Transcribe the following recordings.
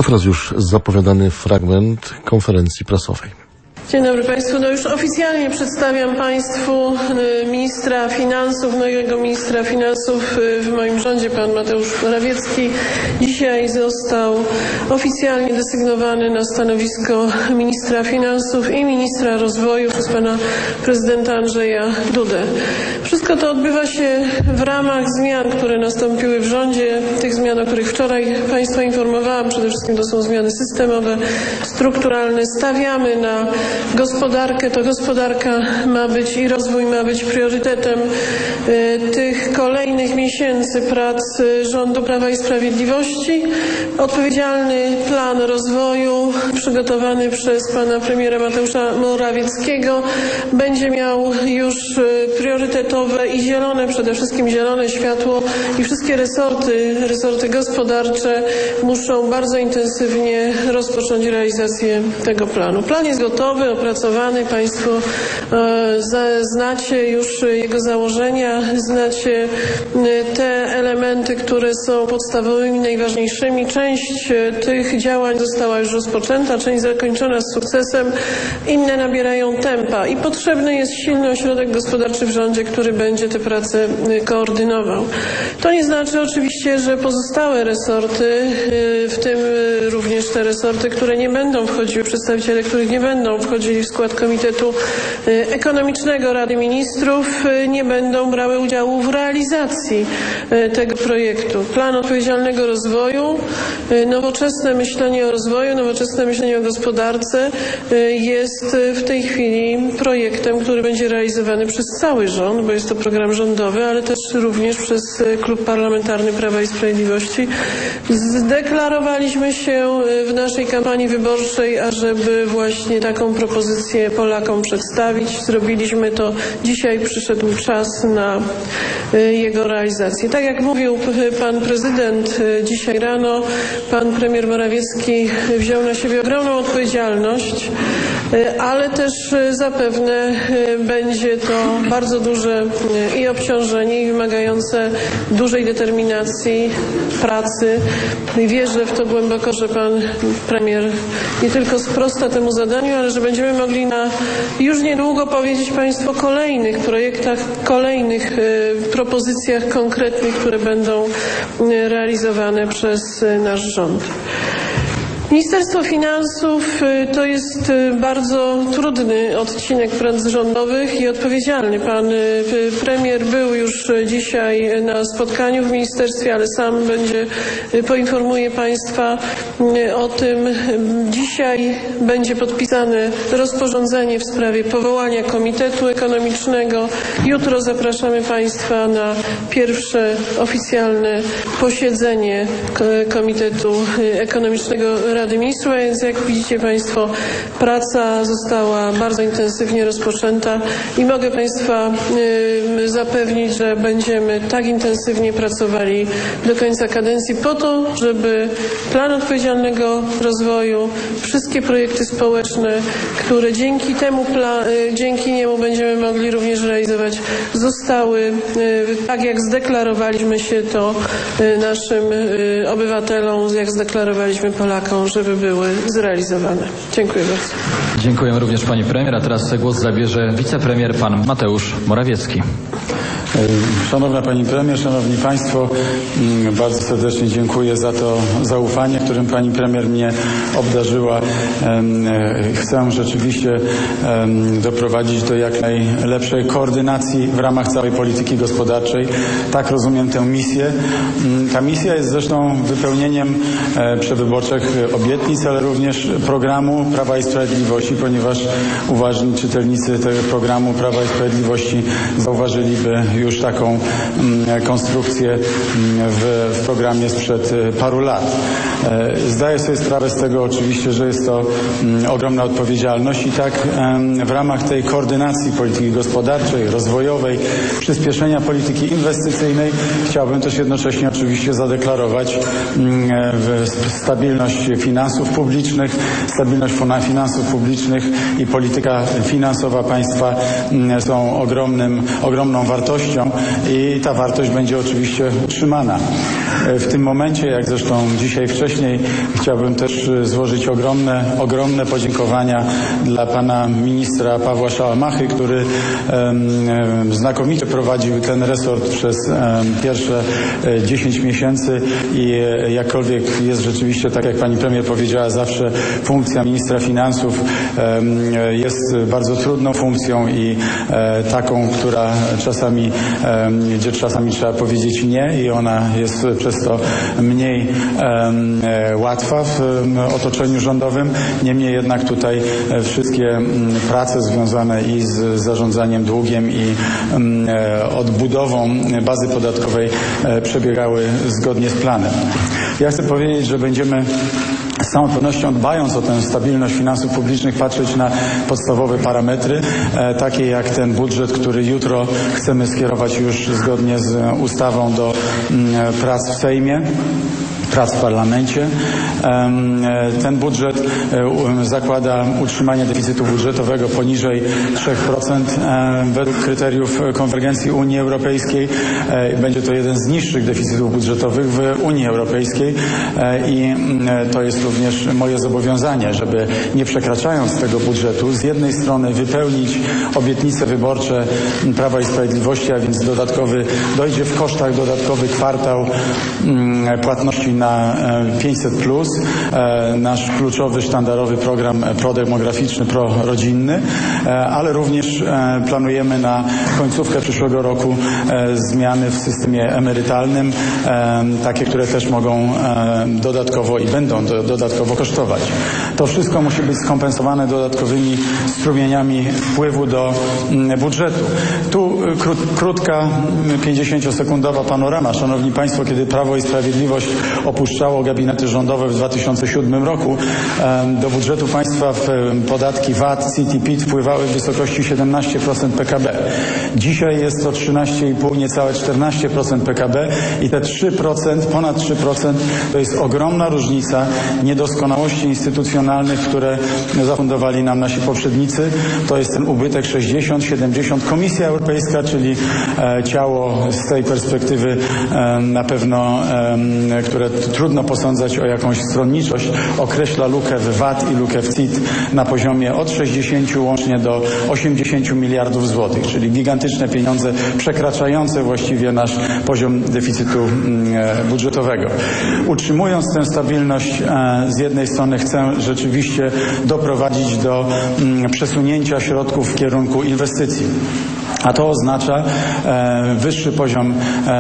A teraz już zapowiadany fragment konferencji prasowej. Dzień dobry Państwu. Już oficjalnie przedstawiam Państwu ministra finansów, nowego ministra finansów w moim rządzie, pan Mateusz Morawiecki. Dzisiaj został oficjalnie desygnowany na stanowisko ministra finansów i ministra rozwoju przez pana prezydenta Andrzeja Dudę. Wszystko to odbywa się w ramach zmian, które nastąpiły w rządzie, tych zmian, o których wczoraj Państwa informowałam. Przede wszystkim to są zmiany systemowe, strukturalne. Stawiamy na gospodarkę. To gospodarka ma być i rozwój ma być priorytetem tych kolejnych miesięcy prac rządu Prawa i Sprawiedliwości. Odpowiedzialny plan rozwoju przygotowany przez pana premiera Mateusza Morawieckiego będzie miał już priorytetowe i zielone, przede wszystkim zielone światło i wszystkie resorty gospodarcze muszą bardzo intensywnie rozpocząć realizację tego planu. Plan jest gotowy, opracowany. Państwo znacie już jego założenia, znacie te elementy, które są podstawowymi, najważniejszymi. Część tych działań została już rozpoczęta, część zakończona z sukcesem, inne nabierają tempa i potrzebny jest silny ośrodek gospodarczy w rządzie, który będzie te prace koordynował. To nie znaczy oczywiście, że pozostałe resorty, w tym również te resorty, które nie będą wchodziły, przedstawiciele których nie będą wchodzili w skład Komitetu Ekonomicznego Rady Ministrów, nie będą brały udziału w realizacji tego projektu. Plan odpowiedzialnego rozwoju, nowoczesne myślenie o rozwoju, nowoczesne myślenie o gospodarce jest w tej chwili projektem, który będzie realizowany przez cały rząd, bo jest to program rządowy, ale też również przez Klub Parlamentarny Prawa i Sprawiedliwości. Zdeklarowaliśmy się w naszej kampanii wyborczej, ażeby właśnie taką propozycję Polakom przedstawić. Zrobiliśmy to. Dzisiaj przyszedł czas na jego realizację. Tak jak mówił pan prezydent dzisiaj rano, pan premier Morawiecki wziął na siebie ogromną odpowiedzialność, ale też zapewne będzie to bardzo duże i obciążenie, i wymagające dużej determinacji, pracy. Wierzę w to głęboko, że pan premier nie tylko sprosta temu zadaniu, ale że będziemy mogli już niedługo powiedzieć Państwu o kolejnych projektach, kolejnych propozycjach konkretnych, które będą realizowane przez nasz rząd. Ministerstwo Finansów to jest bardzo trudny odcinek prac rządowych i odpowiedzialny. Pan premier był już dzisiaj na spotkaniu w ministerstwie, ale sam poinformuje Państwa o tym. Dzisiaj będzie podpisane rozporządzenie w sprawie powołania Komitetu Ekonomicznego. Jutro zapraszamy Państwa na pierwsze oficjalne posiedzenie Komitetu Ekonomicznego Rady Ministrów, więc jak widzicie Państwo, praca została bardzo intensywnie rozpoczęta i mogę Państwa zapewnić, że będziemy tak intensywnie pracowali do końca kadencji po to, żeby plan odpowiedzialnego rozwoju, wszystkie projekty społeczne, które dzięki niemu będziemy mogli również realizować, zostały tak jak zdeklarowaliśmy się to naszym obywatelom, jak zdeklarowaliśmy Polakom, żeby były zrealizowane. Dziękuję bardzo. Dziękuję również pani premier, a teraz głos zabierze wicepremier pan Mateusz Morawiecki. Szanowna Pani Premier, Szanowni Państwo, bardzo serdecznie dziękuję za to zaufanie, którym Pani Premier mnie obdarzyła. Chcę rzeczywiście doprowadzić do jak najlepszej koordynacji w ramach całej polityki gospodarczej. Tak rozumiem tę misję. Ta misja jest zresztą wypełnieniem przedwyborczych obietnic, ale również programu Prawa i Sprawiedliwości, ponieważ uważni czytelnicy tego programu Prawa i Sprawiedliwości zauważyliby już taką konstrukcję w programie sprzed paru lat. Zdaję sobie sprawę z tego oczywiście, że jest to ogromna odpowiedzialność i tak w ramach tej koordynacji polityki gospodarczej, rozwojowej, przyspieszenia polityki inwestycyjnej chciałbym też jednocześnie oczywiście zadeklarować stabilność finansów publicznych, i polityka finansowa państwa są ogromną wartością i ta wartość będzie oczywiście utrzymana. W tym momencie, jak zresztą dzisiaj wcześniej, chciałbym też złożyć ogromne podziękowania dla pana ministra Pawła Szałamachy, który znakomicie prowadził ten resort przez pierwsze 10 miesięcy i jakkolwiek jest rzeczywiście, tak jak pani premier powiedziała, zawsze funkcja ministra finansów jest bardzo trudną funkcją i taką, gdzie czasami trzeba powiedzieć nie i ona jest przez to mniej łatwa w otoczeniu rządowym. Niemniej jednak tutaj wszystkie prace związane i z zarządzaniem długiem i odbudową bazy podatkowej przebiegały zgodnie z planem. Ja chcę powiedzieć, że będziemy z całą pewnością, dbając o tę stabilność finansów publicznych, patrzeć na podstawowe parametry, takie jak ten budżet, który jutro chcemy skierować już zgodnie z ustawą do prac w Sejmie, prac w parlamencie. Ten budżet zakłada utrzymanie deficytu budżetowego poniżej 3% według kryteriów konwergencji Unii Europejskiej. Będzie to jeden z niższych deficytów budżetowych w Unii Europejskiej i to jest również moje zobowiązanie, żeby nie przekraczając tego budżetu z jednej strony wypełnić obietnice wyborcze Prawa i Sprawiedliwości, a więc dojdzie w kosztach dodatkowy kwartał płatności na 500+, nasz kluczowy, sztandarowy program prodemograficzny, prorodzinny, ale również planujemy na końcówkę przyszłego roku zmiany w systemie emerytalnym, takie, które też mogą dodatkowo i będą dodatkowo kosztować. To wszystko musi być skompensowane dodatkowymi strumieniami wpływu do budżetu. Tu krótka, 50-sekundowa panorama. Szanowni Państwo, kiedy Prawo i Sprawiedliwość opuszczało gabinety rządowe w 2007 roku, do budżetu państwa podatki VAT, CIT i PIT wpływały w wysokości 17% PKB. Dzisiaj jest to 13,5, niecałe 14% PKB i te 3%, ponad 3% to jest ogromna różnica niedoskonałości instytucjonalnych, które zafundowali nam nasi poprzednicy. To jest ten ubytek 60-70. Komisja Europejska, czyli ciało z tej perspektywy na pewno, które trudno posądzać o jakąś stronniczość, określa lukę w VAT i lukę w CIT na poziomie od 60 łącznie do 80 miliardów złotych, czyli gigantyczne pieniądze przekraczające właściwie nasz poziom deficytu budżetowego. Utrzymując tę stabilność, z jednej strony chcę rzeczywiście doprowadzić do przesunięcia środków w kierunku inwestycji. A to oznacza wyższy poziom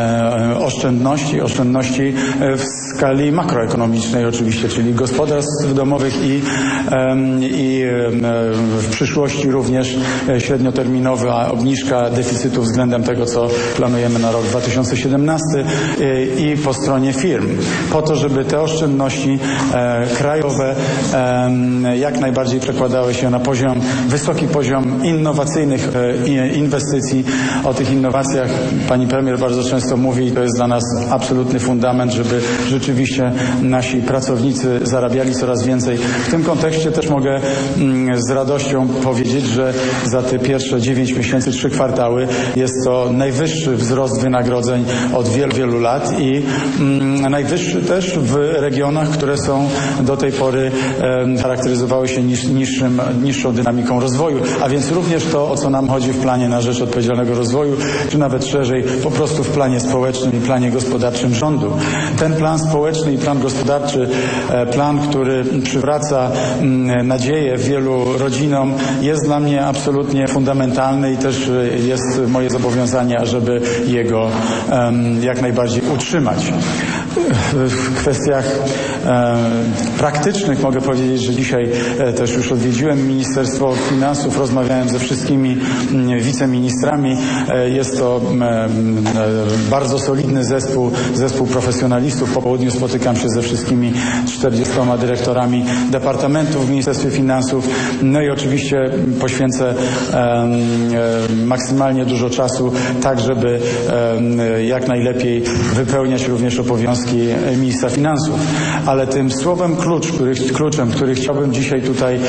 oszczędności w skali makroekonomicznej oczywiście, czyli gospodarstw domowych i w przyszłości również średnioterminowa obniżka deficytu względem tego, co planujemy na rok 2017 i po stronie firm. Po to, żeby te oszczędności krajowe jak najbardziej przekładały się na wysoki poziom innowacyjnych inwestycji. O tych innowacjach pani premier bardzo często mówi i to jest dla nas absolutny fundament, żeby rzeczywiście nasi pracownicy zarabiali coraz więcej. W tym kontekście też mogę z radością powiedzieć, że za te pierwsze 9 miesięcy, 3 kwartały jest to najwyższy wzrost wynagrodzeń od wielu, wielu lat i najwyższy też w regionach, które są do tej pory charakteryzowały się niższą dynamiką rozwoju, a więc również to, o co nam chodzi w planie na rzecz odpowiedzialnego rozwoju, czy nawet szerzej po prostu w planie społecznym i planie gospodarczym rządu. Ten plan społeczny i plan gospodarczy, plan, który przywraca nadzieję wielu rodzinom, jest dla mnie absolutnie fundamentalny i też jest moje zobowiązanie, żeby jego jak najbardziej utrzymać. W kwestiach praktycznych mogę powiedzieć, że dzisiaj też już odwiedziłem Ministerstwo Finansów, rozmawiałem ze wszystkimi wiceministrami. Jest to bardzo solidny zespół profesjonalistów. Po południu spotykam się ze wszystkimi 40 dyrektorami departamentów w Ministerstwie Finansów. No i oczywiście poświęcę maksymalnie dużo czasu, tak żeby jak najlepiej wypełniać również obowiązki ministra finansów. Ale tym słowem kluczem, który chciałbym dzisiaj tutaj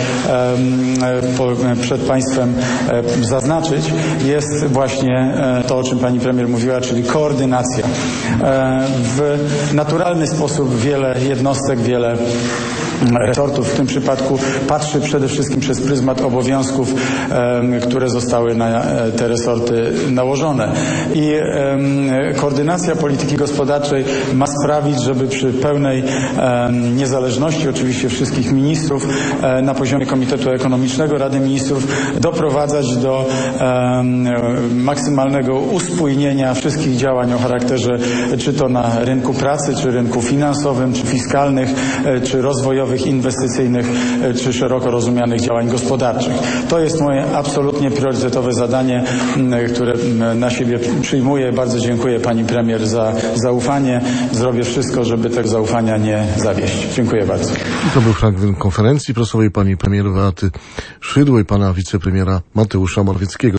przed Państwem zaznaczyć, jest właśnie to, o czym pani premier mówiła, czyli koordynacja. w naturalny sposób wiele jednostek, wiele resortów w tym przypadku patrzy przede wszystkim przez pryzmat obowiązków, które zostały na te resorty nałożone. I koordynacja polityki gospodarczej ma sprawić, żeby przy pełnej niezależności oczywiście wszystkich ministrów na poziomie Komitetu Ekonomicznego Rady Ministrów doprowadzać do maksymalnego uspójnienia wszystkich działań o charakterze czy to na rynku pracy, czy rynku finansowym, czy fiskalnych, czy rozwojowych, inwestycyjnych, czy szeroko rozumianych działań gospodarczych. To jest moje absolutnie priorytetowe zadanie, które na siebie przyjmuję. Bardzo dziękuję pani premier za zaufanie. Zrobię wszystko, żeby tego zaufania nie zawieść. Dziękuję bardzo. I to był fragment konferencji prasowej pani premier Beaty Szydło i pana wicepremiera Mateusza Morawieckiego.